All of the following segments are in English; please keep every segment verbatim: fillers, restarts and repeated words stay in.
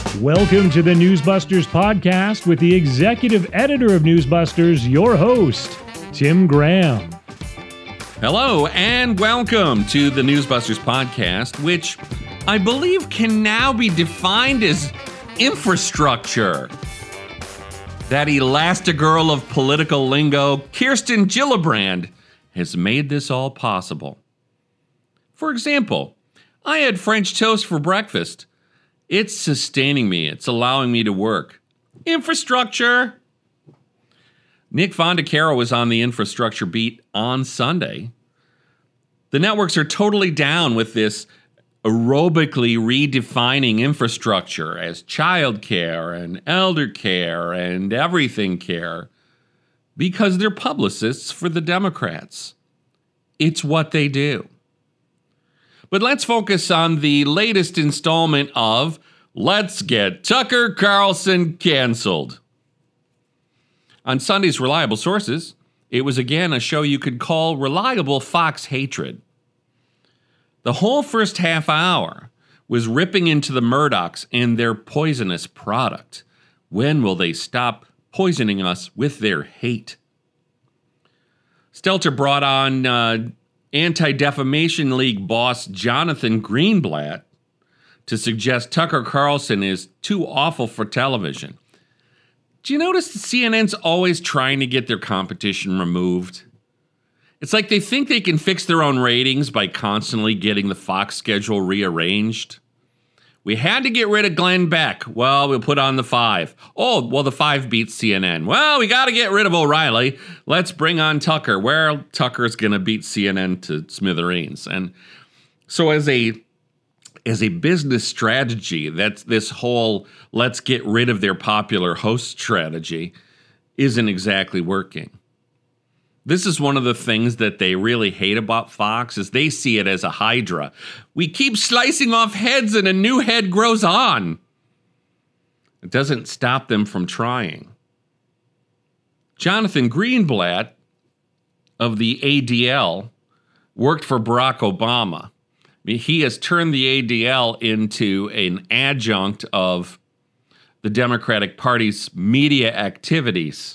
Welcome to the Newsbusters podcast with the executive editor of Newsbusters, your host, Tim Graham. Hello and welcome to the Newsbusters podcast, which I believe can now be defined as infrastructure. That Elastigirl of political lingo, Kirsten Gillibrand, has made this all possible. For example, I had French toast for breakfast. It's sustaining me. It's allowing me to work. Infrastructure. Nick Fondacaro was on the infrastructure beat on Sunday. The networks are totally down with this aerobically redefining infrastructure as childcare and elder care and everything care because they're publicists for the Democrats. It's what they do. But let's focus on the latest installment of Let's Get Tucker Carlson Canceled. On Sunday's Reliable Sources, it was again a show you could call reliable Fox hatred. The whole first half hour was ripping into the Murdochs and their poisonous product. When will they stop poisoning us with their hate? Stelter brought on uh, Anti-Defamation League boss Jonathan Greenblatt to suggest Tucker Carlson is too awful for television. Do you notice the C N N's always trying to get their competition removed? It's like they think they can fix their own ratings by constantly getting the Fox schedule rearranged. We had to get rid of Glenn Beck. Well, we'll put on the five. Oh, well, the five beats C N N. Well, we got to get rid of O'Reilly. Let's bring on Tucker. Well, Tucker's going to beat C N N to smithereens. And so as a as a business strategy, that's this whole let's get rid of their popular host strategy isn't exactly working. This is one of the things that they really hate about Fox is they see it as a hydra. We keep slicing off heads and a new head grows on. It doesn't stop them from trying. Jonathan Greenblatt of the A D L worked for Barack Obama. He has turned the A D L into an adjunct of the Democratic Party's media activities.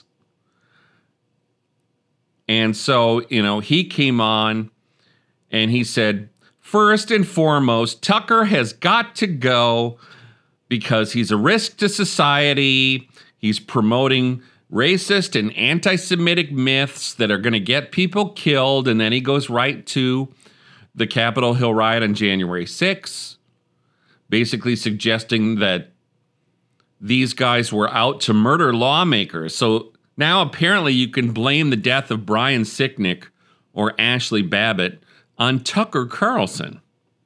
And so, you know, he came on and he said, first and foremost, Tucker has got to go because he's a risk to society. He's promoting racist and anti-Semitic myths that are going to get people killed. And then he goes right to the Capitol Hill riot on January sixth, basically suggesting that these guys were out to murder lawmakers. So now, apparently, you can blame the death of Brian Sicknick or Ashley Babbitt on Tucker Carlson.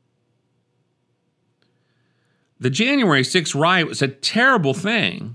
The January sixth riot was a terrible thing.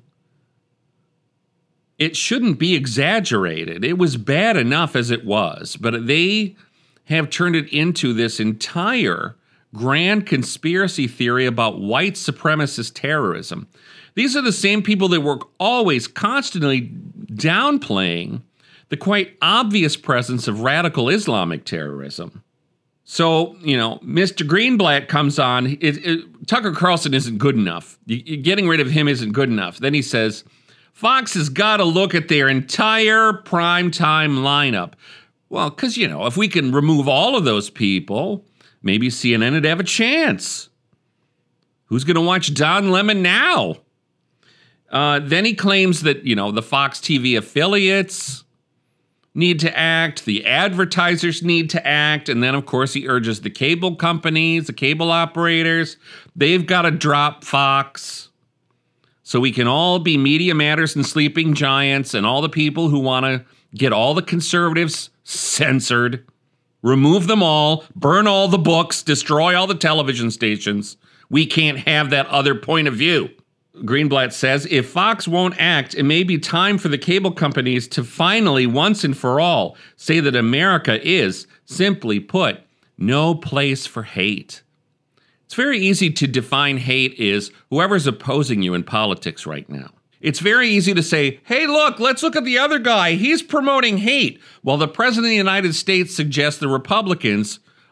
It shouldn't be exaggerated. It was bad enough as it was, but they have turned it into this entire grand conspiracy theory about white supremacist terrorism. These are the same people that were always constantly downplaying the quite obvious presence of radical Islamic terrorism. So, you know, Mister Greenblatt comes on. It, it, Tucker Carlson isn't good enough. You, getting rid of him isn't good enough. Then he says, Fox has got to look at their entire primetime lineup. Well, because, you know, if we can remove all of those people, maybe C N N would have a chance. Who's going to watch Don Lemon now? Uh, then he claims that, you know, the Fox T V affiliates need to act, the advertisers need to act, and then, of course, he urges the cable companies, the cable operators, they've got to drop Fox so we can all be Media Matters and sleeping giants and all the people who want to get all the conservatives censored, remove them all, burn all the books, destroy all the television stations. We can't have that other point of view. Greenblatt says, if Fox won't act, it may be time for the cable companies to finally, once and for all, say that America is, simply put, no place for hate. It's very easy to define hate as whoever's opposing you in politics right now. It's very easy to say, hey, look, let's look at the other guy. He's promoting hate. While the president of the United States suggests the Republicans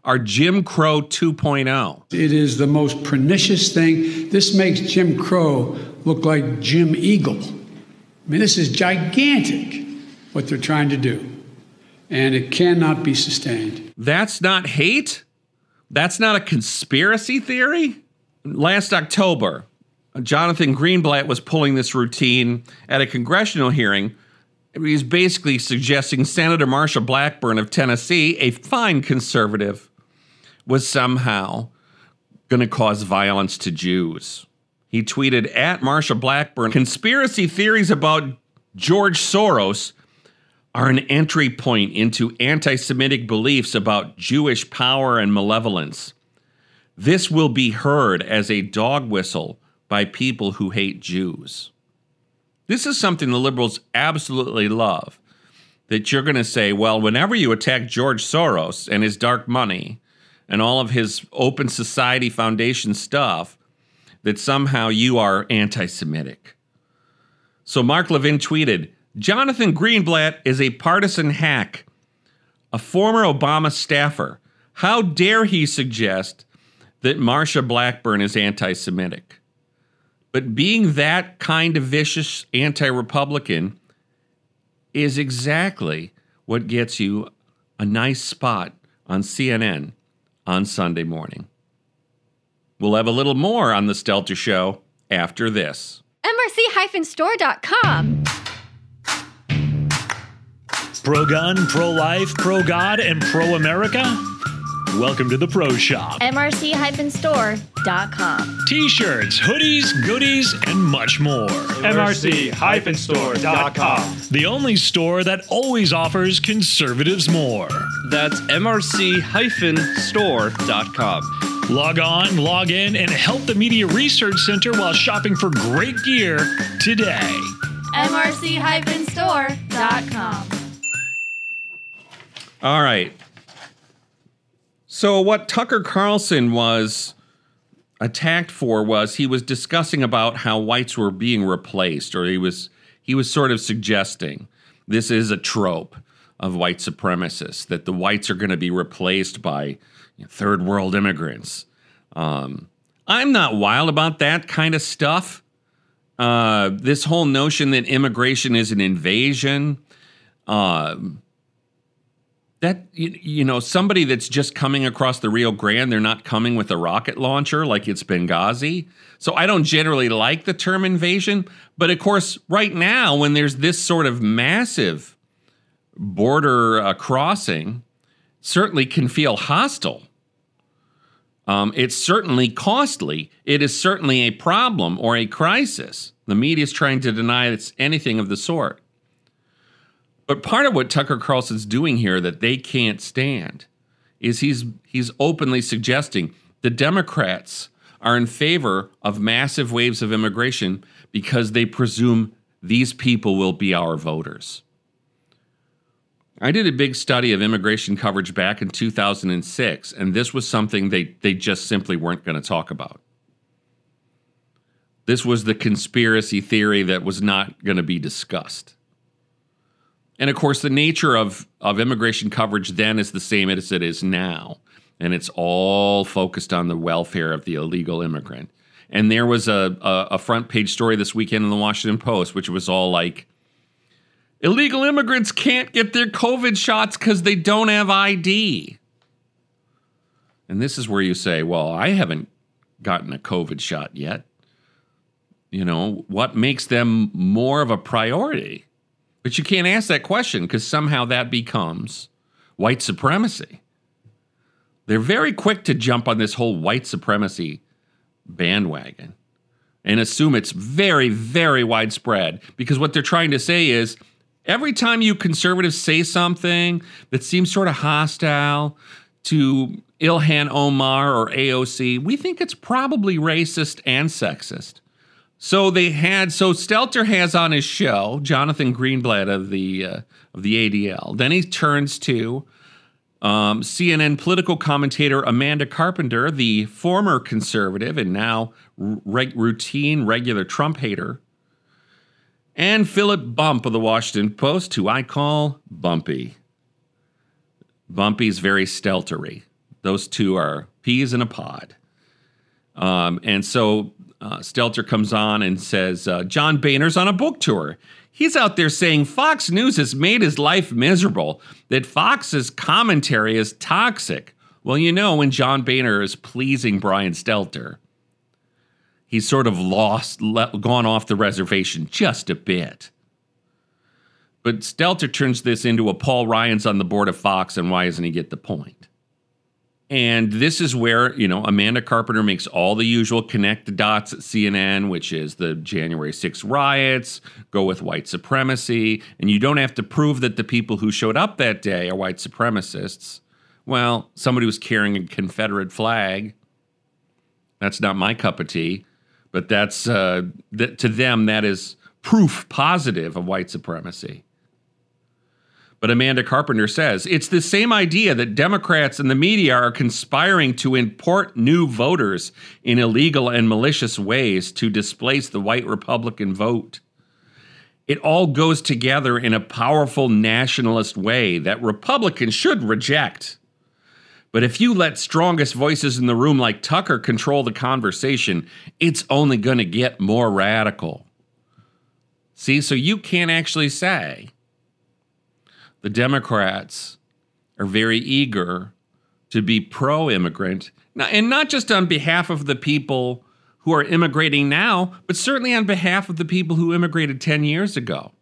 are Jim Crow two point oh. It is the most pernicious thing. This makes Jim Crow look like Jim Eagle. I mean, this is gigantic, what they're trying to do. And it cannot be sustained. That's not hate? That's not a conspiracy theory? Last October, Jonathan Greenblatt was pulling this routine at a congressional hearing. He's basically suggesting Senator Marsha Blackburn of Tennessee, a fine conservative, was somehow going to cause violence to Jews. He tweeted at Marsha Blackburn, "Conspiracy theories about George Soros are an entry point into anti-Semitic beliefs about Jewish power and malevolence. This will be heard as a dog whistle by people who hate Jews." This is something the liberals absolutely love, that you're going to say, well, whenever you attack George Soros and his dark money and all of his Open Society Foundation stuff, that somehow you are anti-Semitic. So Mark Levin tweeted, "Jonathan Greenblatt is a partisan hack, a former Obama staffer. How dare he suggest that Marsha Blackburn is anti-Semitic? But being that kind of vicious anti-Republican is exactly what gets you a nice spot on C N N on Sunday morning." We'll have a little more on the Stelter Show after this. M R C store dot com. Pro-gun, pro-life, pro-God, and pro-America? Welcome to the Pro Shop. M R C store dot com. T-shirts, hoodies, goodies, and much more. M R C store dot com. The only store that always offers conservatives more. That's M R C store dot com. Log on, log in, and help the Media Research Center while shopping for great gear today. M R C store dot com. All right. So what Tucker Carlson was attacked for was he was discussing about how whites were being replaced, or he was he was sort of suggesting this is a trope of white supremacists, that the whites are going to be replaced by you know, third world immigrants. Um, I'm not wild about that kind of stuff. Uh, this whole notion that immigration is an invasion, uh, that, you, you know, somebody that's just coming across the Rio Grande, they're not coming with a rocket launcher like it's Benghazi. So I don't generally like the term invasion. But of course, right now, when there's this sort of massive border uh, crossing, certainly can feel hostile. Um, it's certainly costly. It is certainly a problem or a crisis. The media is trying to deny it's anything of the sort. But part of what Tucker Carlson's doing here that they can't stand is he's he's openly suggesting the Democrats are in favor of massive waves of immigration because they presume these people will be our voters. I did a big study of immigration coverage back in two thousand six, and this was something they, they just simply weren't going to talk about. This was the conspiracy theory that was not going to be discussed. And of course, the nature of, of immigration coverage then is the same as it is now. And it's all focused on the welfare of the illegal immigrant. And there was a, a, a front page story this weekend in the Washington Post, which was all like, illegal immigrants can't get their COVID shots because they don't have I D. And this is where you say, well, I haven't gotten a COVID shot yet. You know, what makes them more of a priority? But you can't ask that question because somehow that becomes white supremacy. They're very quick to jump on this whole white supremacy bandwagon and assume it's very, very widespread, because what they're trying to say is every time you conservatives say something that seems sort of hostile to Ilhan Omar or A O C, we think it's probably racist and sexist. So they had, so Stelter has on his show Jonathan Greenblatt of the uh, of the A D L. Then he turns to um, C N N political commentator Amanda Carpenter, the former conservative and now re- routine regular Trump hater, and Philip Bump of the Washington Post, who I call Bumpy. Bumpy's very Steltery. Those two are peas in a pod. Um, and so uh, Stelter comes on and says, uh, John Boehner's on a book tour. He's out there saying Fox News has made his life miserable, that Fox's commentary is toxic. Well, you know, when John Boehner is pleasing Brian Stelter, he's sort of lost, le- gone off the reservation just a bit. But Stelter turns this into a Paul Ryan's on the board of Fox, and why doesn't he get the point? And this is where, you know, Amanda Carpenter makes all the usual connect the dots at C N N, which is the January sixth riots, go with white supremacy, and you don't have to prove that the people who showed up that day are white supremacists. Well, somebody was carrying a Confederate flag. That's not my cup of tea, but that's, uh, th- to them, that is proof positive of white supremacy. But Amanda Carpenter says, it's the same idea that Democrats and the media are conspiring to import new voters in illegal and malicious ways to displace the white Republican vote. It all goes together in a powerful nationalist way that Republicans should reject. But if you let strongest voices in the room like Tucker control the conversation, it's only going to get more radical. See, so you can't actually say the Democrats are very eager to be pro-immigrant, and not just on behalf of the people who are immigrating now, but certainly on behalf of the people who immigrated ten years ago.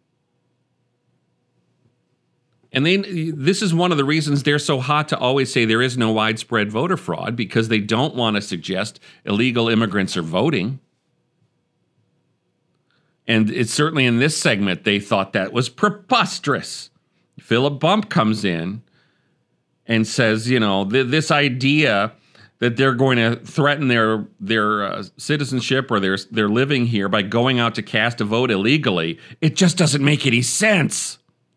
And they, this is one of the reasons they're so hot to always say there is no widespread voter fraud, because they don't want to suggest illegal immigrants are voting. And it's certainly in this segment they thought that was preposterous. Philip Bump comes in and says, you know, th- this idea that they're going to threaten their their uh, citizenship or their their living here by going out to cast a vote illegally, it just doesn't make any sense.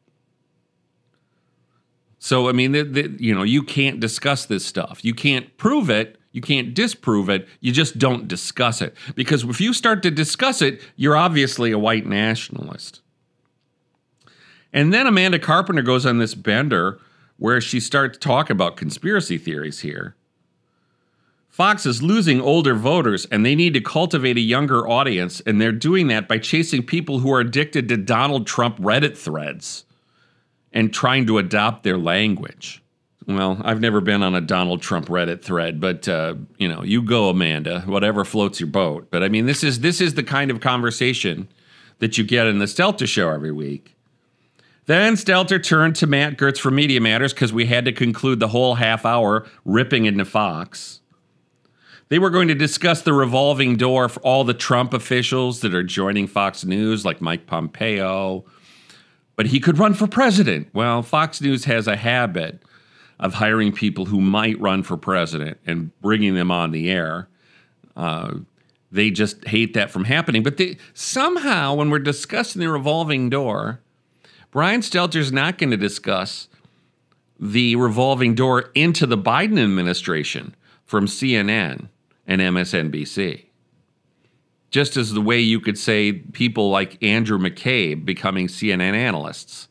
So, I mean, the, the, you know, you can't discuss this stuff. You can't prove it. You can't disprove it. You just don't discuss it. Because if you start to discuss it, you're obviously a white nationalist. And then Amanda Carpenter goes on this bender where she starts talking about conspiracy theories here. Fox is losing older voters, and they need to cultivate a younger audience, and they're doing that by chasing people who are addicted to Donald Trump Reddit threads and trying to adopt their language. Well, I've never been on a Donald Trump Reddit thread, but, uh, you know, you go, Amanda, whatever floats your boat. But, I mean, this is this is the kind of conversation that you get in the Stelter Show every week. Then Stelter turned to Matt Gertz for Media Matters because we had to conclude the whole half hour ripping into Fox. They were going to discuss the revolving door for all the Trump officials that are joining Fox News, like Mike Pompeo. But he could run for president. Well, Fox News has a habit of hiring people who might run for president and bringing them on the air. Uh, they just hate that from happening. But they, somehow, when we're discussing the revolving door, Brian Stelter's not going to discuss the revolving door into the Biden administration from C N N and M S N B C. Just as the way you could say people like Andrew McCabe becoming C N N analysts,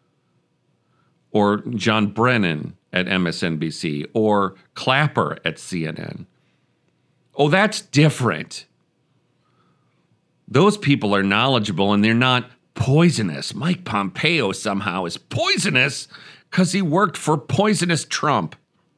or John Brennan at M S N B C, or Clapper at C N N. Oh, that's different. Those people are knowledgeable and they're not poisonous. Mike Pompeo somehow is poisonous because he worked for poisonous Trump.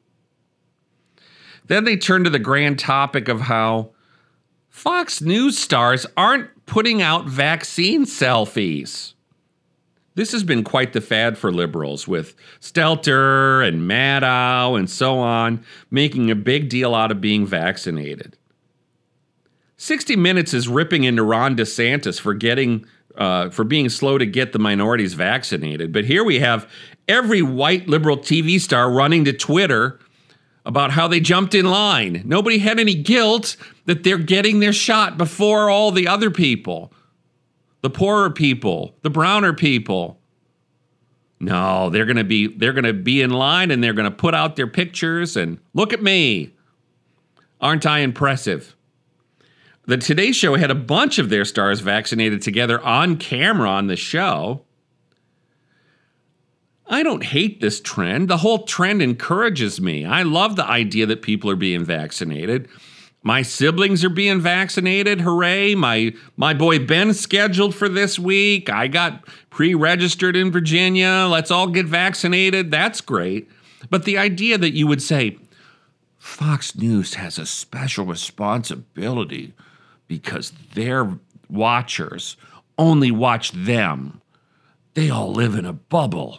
Then they turn to the grand topic of how Fox News stars aren't putting out vaccine selfies. This has been quite the fad for liberals, with Stelter and Maddow and so on making a big deal out of being vaccinated. sixty minutes is ripping into Ron DeSantis for getting uh, for being slow to get the minorities vaccinated. But here we have every white liberal T V star running to Twitter about how they jumped in line. Nobody had any guilt that they're getting their shot before all the other people. The poorer people, the browner people. No, they're going to be they're going to be in line and they're going to put out their pictures and look at me. Aren't I impressive? The Today Show had a bunch of their stars vaccinated together on camera on the show. I don't hate this trend. The whole trend encourages me. I love the idea that people are being vaccinated. My siblings are being vaccinated. Hooray. My my boy Ben's scheduled for this week. I got pre-registered in Virginia. Let's all get vaccinated. That's great. But the idea that you would say, Fox News has a special responsibility because their watchers only watch them. They all live in a bubble.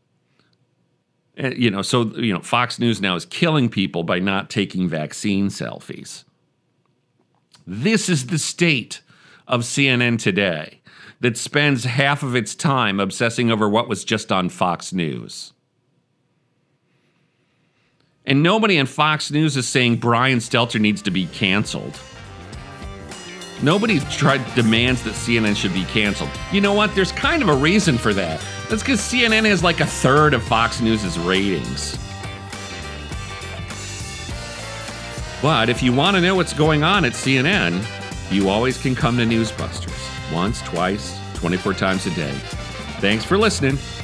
You know, so, you know, Fox News now is killing people by not taking vaccine selfies. This is the state of C N N today that spends half of its time obsessing over what was just on Fox News. And nobody on Fox News is saying Brian Stelter needs to be canceled. Nobody tried demands that C N N should be canceled. You know what? There's kind of a reason for that. That's because C N N has like a third of Fox News' ratings. But if you want to know what's going on at C N N, you always can come to Newsbusters. Once, twice, twenty-four times a day. Thanks for listening.